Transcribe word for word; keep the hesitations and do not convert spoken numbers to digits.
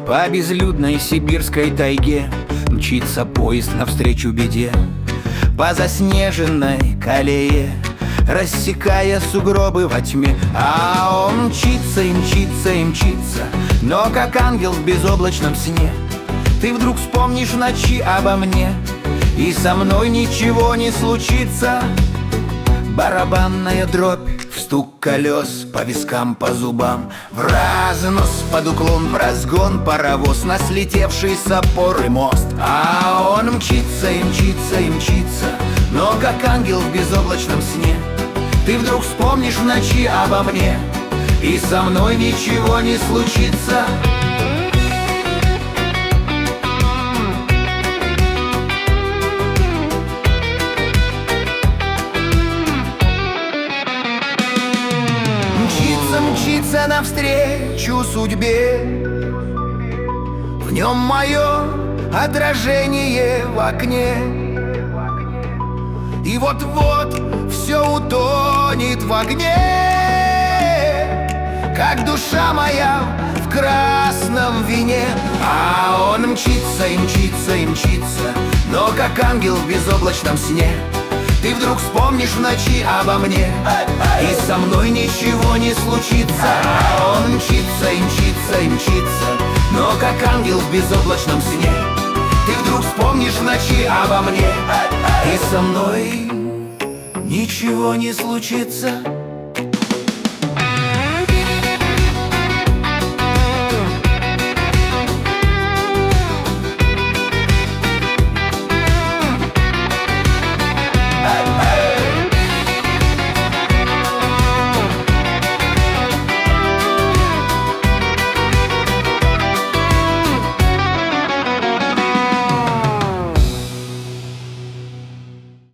По безлюдной сибирской тайге мчится поезд навстречу беде. По заснеженной колее, рассекая сугробы во тьме. А он мчится и мчится и мчится, но как ангел в безоблачном сне. Ты вдруг вспомнишь в ночи обо мне, и со мной ничего не случится. Барабанная дробь, стук колес по вискам, по зубам, в разнос, под уклон, в разгон паровоз, на слетевший с опоры мост. А он мчится и мчится и мчится, но как ангел в безоблачном сне. Ты вдруг вспомнишь в ночи обо мне, и со мной ничего не случится. Мчится навстречу судьбе, в нем мое отражение в окне. И вот-вот все утонет в огне, как душа моя в красном вине. А он мчится и мчится и мчится, но как ангел в безоблачном сне. Ты вдруг вспомнишь в ночи обо мне, и со мной ничего не случится. Он мчится и мчится и мчится, но как ангел в безоблачном сне. Ты вдруг вспомнишь в ночи обо мне, и со мной ничего не случится.